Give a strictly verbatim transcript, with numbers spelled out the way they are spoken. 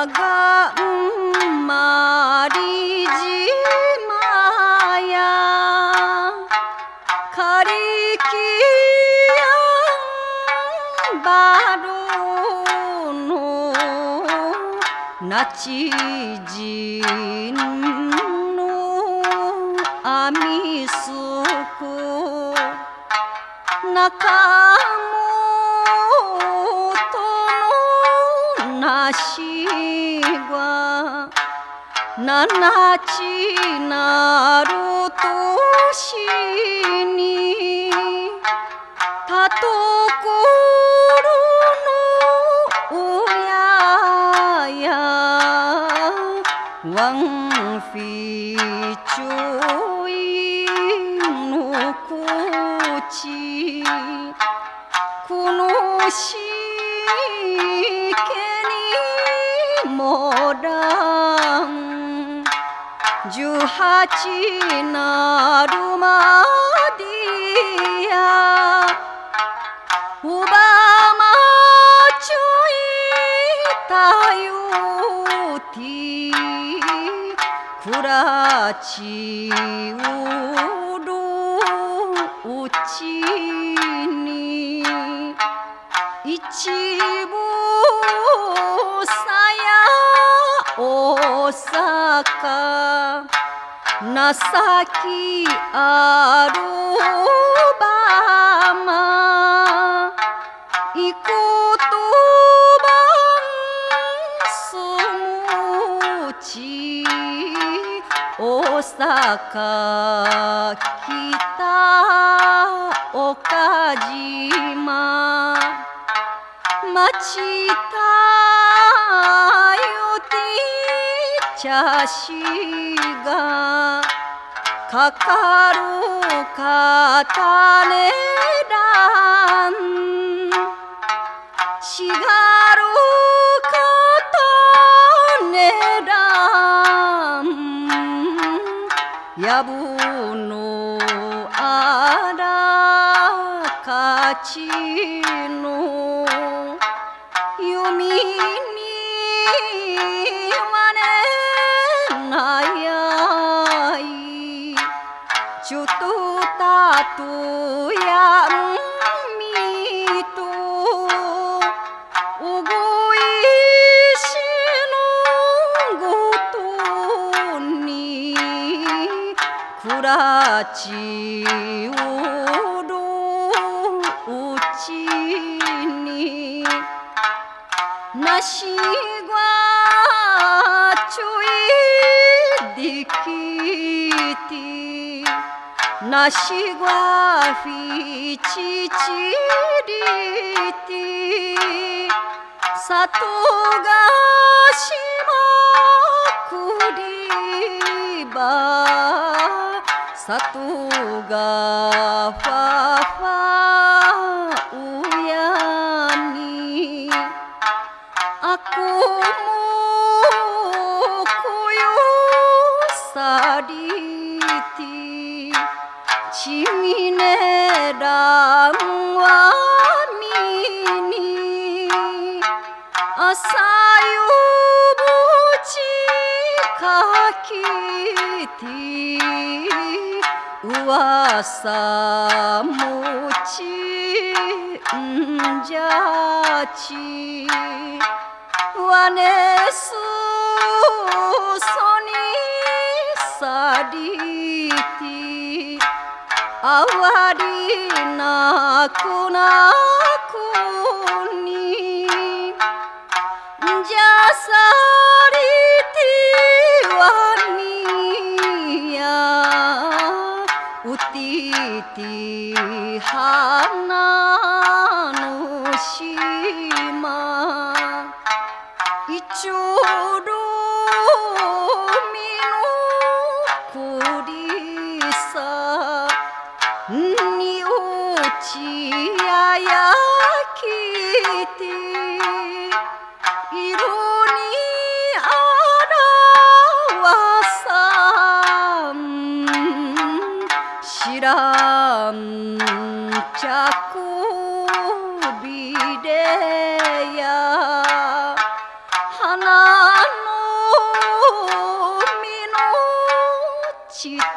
がんまり島やかりきやんばるのなちじんのあみすく中本のなしがななちなる年にたところの親やワンフィチョイのこちこのしけにもらん十八なるまでやおばまちょいたよてくらちうるうちに一部さや大阪情きあるばまいことばんすむち大阪北岡島町たよて茶しがかかるかたねらんしがるかたねらんやぶのあらかちの弓にはねなやいちょっとたとやんみとおごいしのごとにくらちおるうちになしがちょいできてなしがフィチチリてさとがしまくりばさとがファファうやにあこもこよさりてちみねらんわみにあさよぶちかきてうわさもちんじゃちわねすそにさりてあわりなくなくにじゃさりてわにやうててはなのしまいちょろみのくりさにおちややきていろにあらわさんしらんちゃくびれや花した